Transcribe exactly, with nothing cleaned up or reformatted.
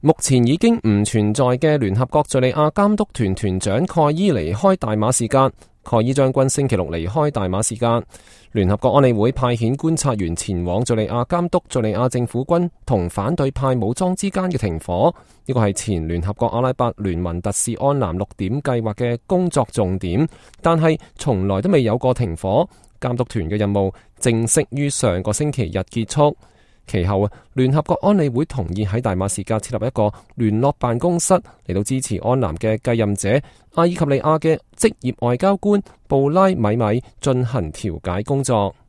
目前已經唔存在嘅聯合國敘利亞監督團團長蓋伊離開大馬士革。蓋伊將軍星期六離開大馬士革。聯合國安理會派遣觀察員前往敘利亞監督敘利亞政府軍同反對派武裝之間嘅停火。呢個係前聯合國阿拉伯聯盟特使安南六點計劃嘅工作重點，但係從來都未有過停火。監督團嘅任務正式於上個星期日結束。其後啊，聯合國安理會同意喺大馬士革設立一個聯絡辦公室，嚟到支持安南嘅繼任者阿爾及利亞嘅職業外交官布拉米米進行調解工作。